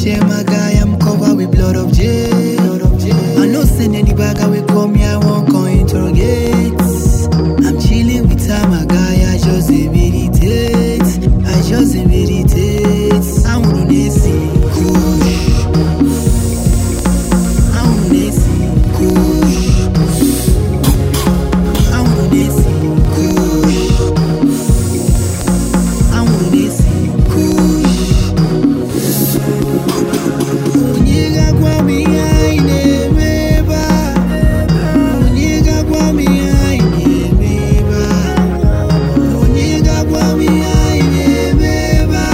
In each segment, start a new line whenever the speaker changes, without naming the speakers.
share my guy, I'm covered with blood of J. I no send any bagger we come here, I won't come interrogate. I'm chilling with my guy, I just meditate. I wanna see kush. I wanna see kush. I wanna see kush. I wanna see kush. Onyega kwa mi aine meba. Onyega kwa mi aine meba. Onyega kwa mi aine meba.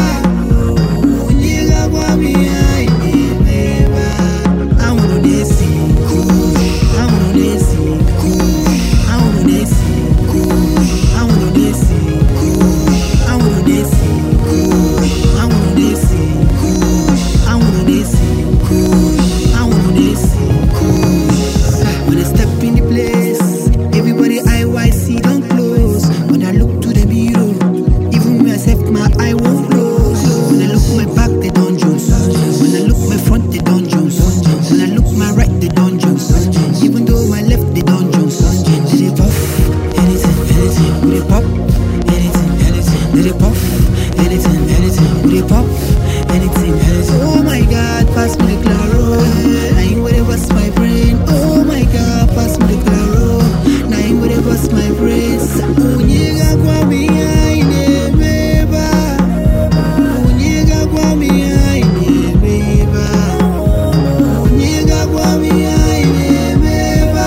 Onyega kwa mi aine meba. I wanna see kush. I wanna see kush. I wanna see kush. I wanna see kush. I wanna see kush. I wanna see kush. I wanna see kush. I wanna see kush. When I step in the place, everybody IYC don't close. When I look to the mirror, even myself my eye won't close. When I look my back, they don't juice. When I look my front, they don't juice. When I look my right, they don't juice. Even though my left, they don't juice. Did they puff anything? Did they pop anything? Did they puff anything? Did they pop anything? Oh my God, pass me the claro. I ain't worried what's my brain. Oh my God, pass me the claro. I ain't worried what's my brain. Onyega kwa mi aine meba. Onyega kwa mi aine meba. Onyega kwa mi aine meba.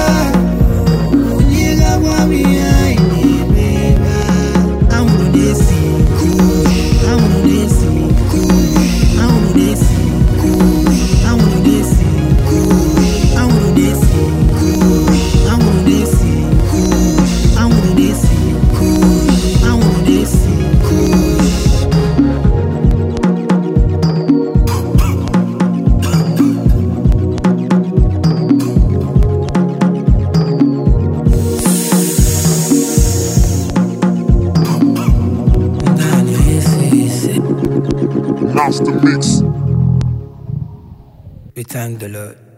Onyega kwa mi aine meba. I wanna see kush. I wanna see kush. I wanna see kush. I wanna see kush. I wanna see kush. I wanna see kush. I wanna see kush. I wanna see kush.
Master Mix.
We thank the Lord.